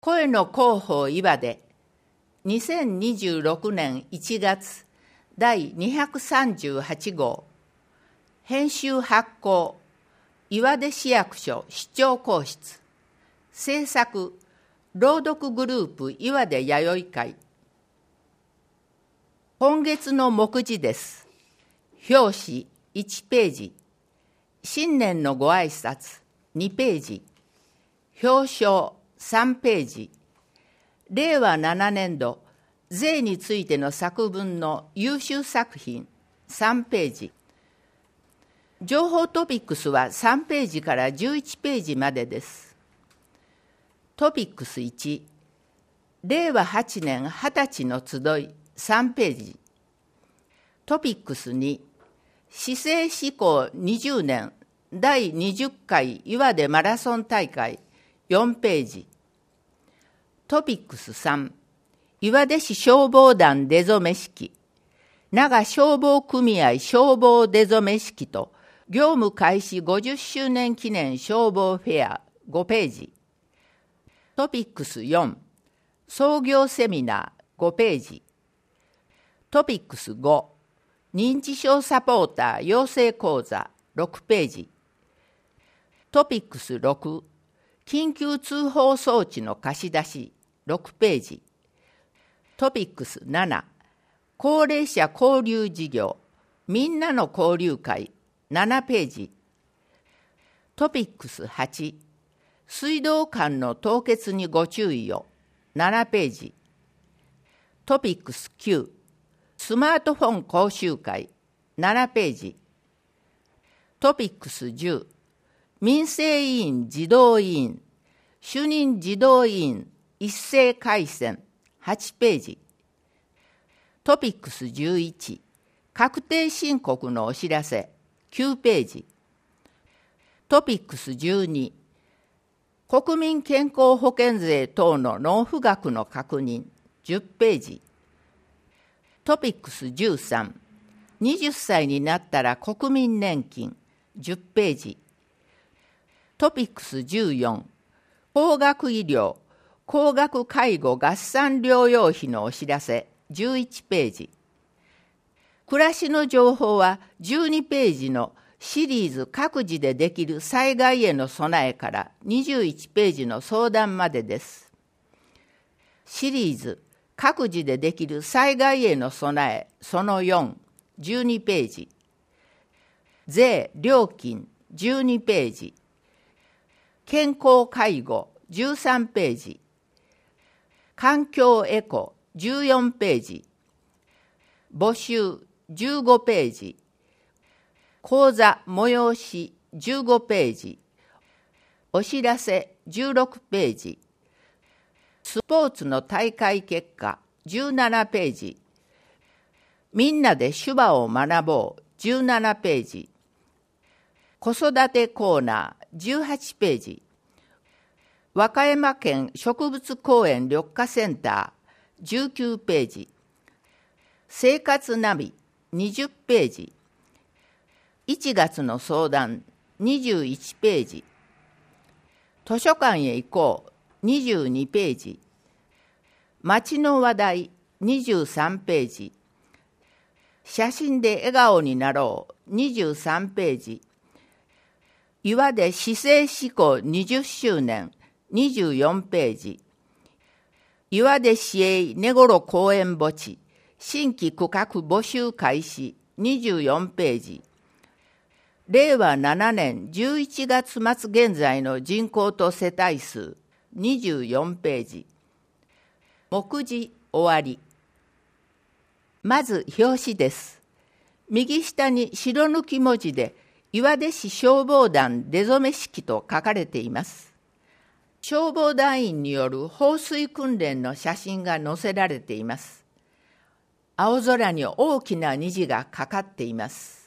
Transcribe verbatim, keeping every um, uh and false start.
声の広報岩出にせんにじゅうろくねんいちがつだいにひゃくさんじゅうはち号編集発行岩出市役所市長公室制作朗読グループ岩出弥生会。今月の目次です。表紙いちページ、新年のご挨拶にページ、表彰さんページ、れいわななねんど税についての作文の優秀作品さんページ、情報トピックスはさんページからじゅういちページまでです。トピックスいち、れいわはちねんはたちの集いさんページ、トピックスに、市政施行にじゅうねんだいにじゅっかい岩出マラソン大会よんページ、トピックスさん、岩出市消防団出初め式、長消防組合消防出初め式と業務開始ごじゅっしゅうねん記念消防フェアごページ、トピックスよん、創業セミナーごページ、トピックスご、認知症サポーター養成講座ろくページ、トピックスろく、緊急通報装置の貸し出しろくページ、トピックスなな、高齢者交流事業みんなの交流会ななページ、トピックスはち、水道管の凍結にご注意をななページ、トピックスきゅう、スマートフォン講習会ななページ、トピックスじゅう、民生委員児童委員主任児童委員一斉改選はちページ、トピックスじゅういち、確定申告のお知らせきゅうページ、トピックスじゅうに、国民健康保険税等の納付額の確認じゅっページ、トピックスじゅうさん、はたちになったら国民年金じゅっページ、トピックスじゅうよん、高額医療高額介護合算療養費のお知らせじゅういちページ、暮らしの情報はじゅうにページのシリーズ各自でできる災害への備えからにじゅういちページの相談までです。シリーズ各自でできる災害への備えそのよん、じゅうにページ、税料金じゅうにページ、健康介護じゅうさんページ、環境エコじゅうよんページ、募集じゅうごページ、講座催しじゅうごページ、お知らせじゅうろくページ、スポーツの大会結果じゅうななページ、みんなで手話を学ぼうじゅうななページ、子育てコーナーじゅうはちページ、和歌山県植物公園緑化センターじゅうきゅうページ、生活ナビにじゅっページ、いちがつの相談にじゅういちページ、図書館へ行こうにじゅうにページ、街の話題にじゅうさんページ、写真で笑顔になろうにじゅうさんページ、岩出市政施行にじゅっしゅうねんにじゅうよんページ、岩出市営根頃公園墓地新規区画募集開始にじゅうよんページ、れいわななねんじゅういちがつ末現在の人口と世帯数にじゅうよんページ、目次終わり。まず表紙です。右下に白抜き文字で岩出市消防団出初め式と書かれています。消防団員による放水訓練の写真が載せられています。青空に大きな虹がかかっています。